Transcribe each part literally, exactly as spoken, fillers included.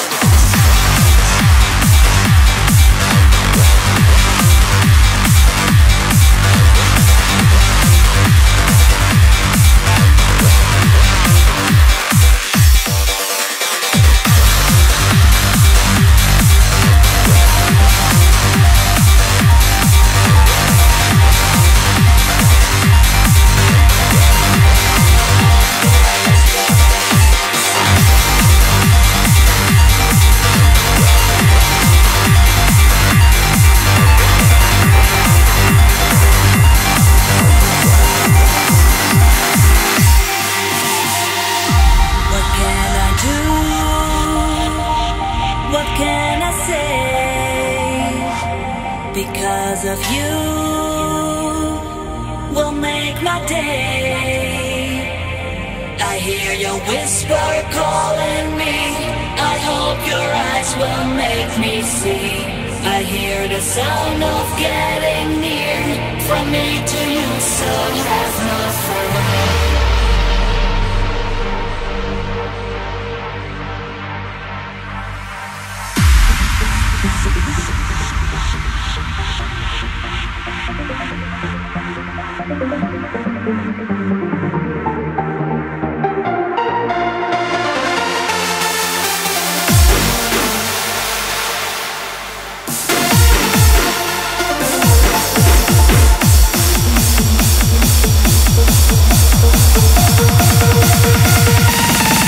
Because of you will make my day. I hear your whisper calling me. I hope your eyes will make me see. I hear the sound of getting near. From me to you, so have no fear.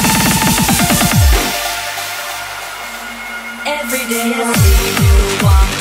Every day I see you walk